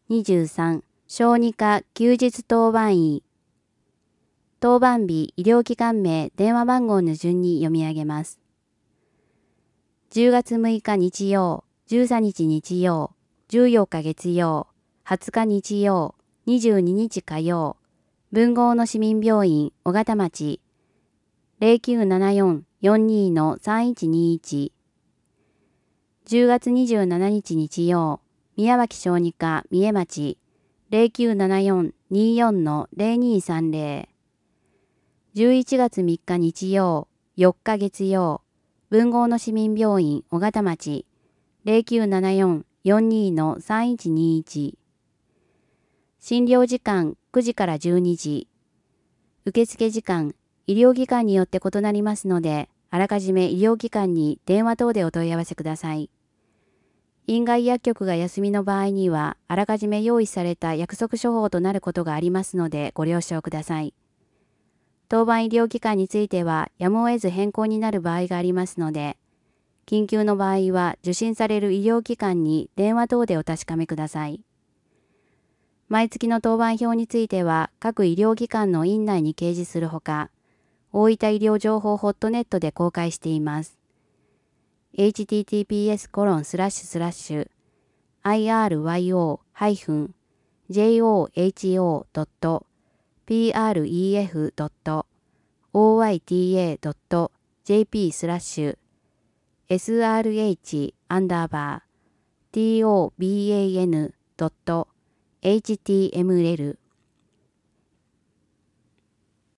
23、小児科休日当番医。当番日、医療機関名、電話番号の順に読み上げます。10月6日日曜、13日日曜、14日月曜、20日日曜、22日火曜、文豪の市民病院、尾形町、0974-42-3121。10月27日日曜、宮脇小児科、三重町、0974-24-0230。11月3日日曜、4日月曜、文豪の市民病院、尾形町、0974-42-3121。診療時間9時から12時。受付時間、医療機関によって異なりますので、あらかじめ医療機関に電話等でお問い合わせください。院外薬局が休みの場合には、あらかじめ用意された約束処方となることがありますので、ご了承ください。当番医療機関については、やむを得ず変更になる場合がありますので、緊急の場合は受診される医療機関に電話等でお確かめください。毎月の当番表については、各医療機関の院内に掲示するほか、大分医療情報ホットネットで公開しています。https://iryo-pref.oita.jp/srh_toban.html